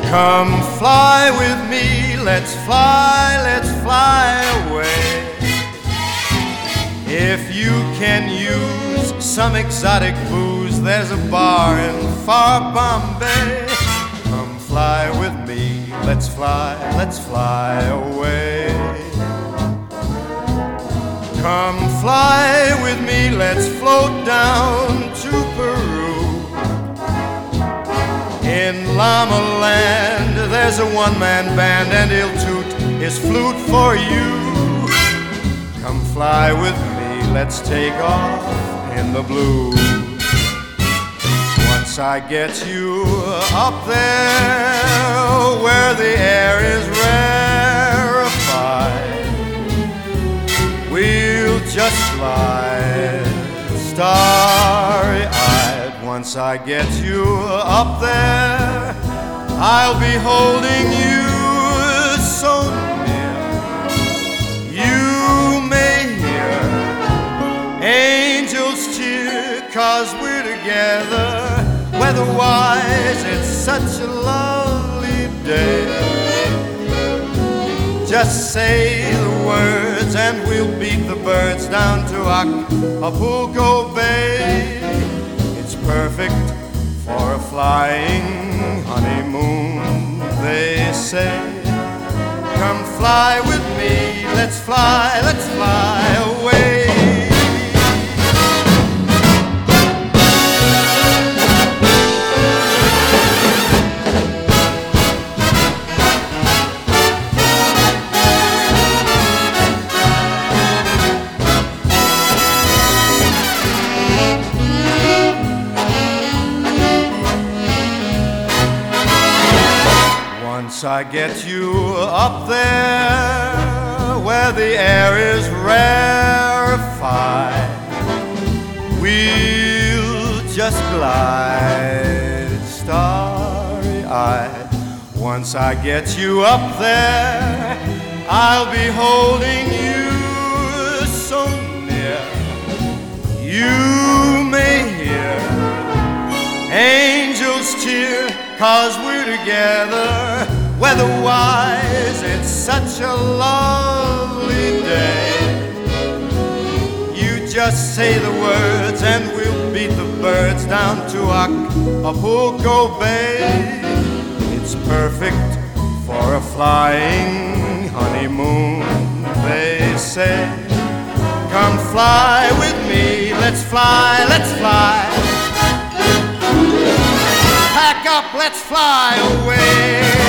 Come fly with me, let's fly away. If you can use some exotic booze, there's a bar in far Bombay. Come fly with me, let's fly away. Come fly with me, let's float down to Peru. In Llama Land, there's a one-man band, and he'll toot his flute for you. Come fly with me, let's take off in the blue. Once I get you up there where the air is rarefied, we'll just fly starry-eyed. Once I get you up there, I'll be holding you so near. You may hear angels cheer, 'cause we're together. Weather-wise, it's such a lovely day. Just say the words and we'll beat the birds down to Acapulco Bay. It's perfect for a flying honeymoon, they say. Come fly with me, let's fly away. Once I get you up there where the air is rarefied, we'll just glide starry-eyed. Once I get you up there, I'll be holding you so near. You may hear angels cheer, 'cause we're together. Weather-wise, it's such a lovely day. You just say the words and we'll beat the birds down to Acapulco Bay. It's perfect for a flying honeymoon, they say. Come fly with me, let's fly. Pack up, let's fly away.